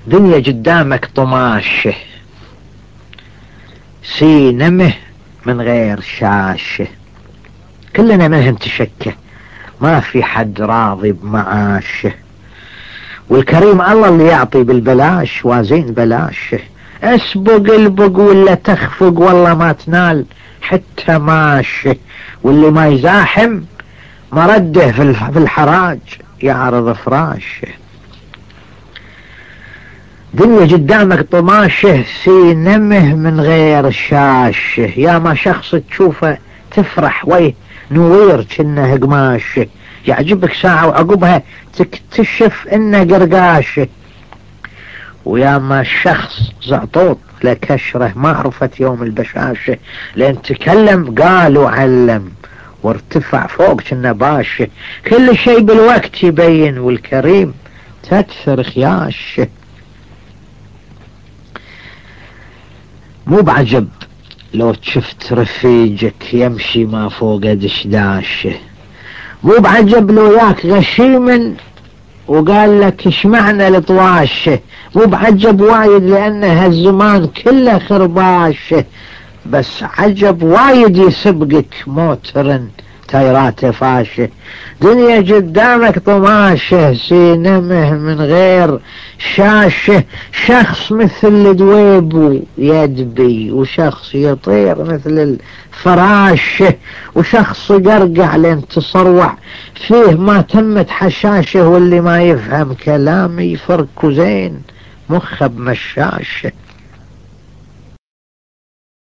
دنيا قدامك طماشه، سينمه من غير شاشه، كلنا منهن تشكه، ما في حد راضي بمعاشه، والكريم الله اللي يعطي بالبلاش وازين بلاشه، اسبق البق ولا تخفق والله ما تنال حتى ماشه، واللي ما يزاحم مرده في الحراج يعرض فراشه. دنيا قدامك طماشه، سينمه من غير شاشه، يا ما شخص تشوفه تفرح ويه نوير كنه قماشه، يعجبك ساعة وعقبها تكتشف انه قرقاشه، ويا ما شخص زعطوط لكشره ما عرفت يوم البشاشه، لان تكلم قال وعلم وارتفع فوق كنه باشه، كل شيء بالوقت يبين والكريم تكثر خياشه. مو بعجب لو شفت رفيجك يمشي ما فوق دشداشه، مو بعجب لو ياك غشيم وقال لك ايش معنى الطواشه، مو بعجب وايد لان هالزمان كله خرباشه، بس عجب وايد يسبقك موتر تايراته فاشه. دنيا قدامك طماشه، سينمه من غير شاشه، شخص مثل الدويب يدبي، وشخص يطير مثل الفراشه، وشخص يقرقع لين تصروح فيه ما تمت حشاشه، واللي ما يفهم كلامي يفرك زين مخه بمشاشه.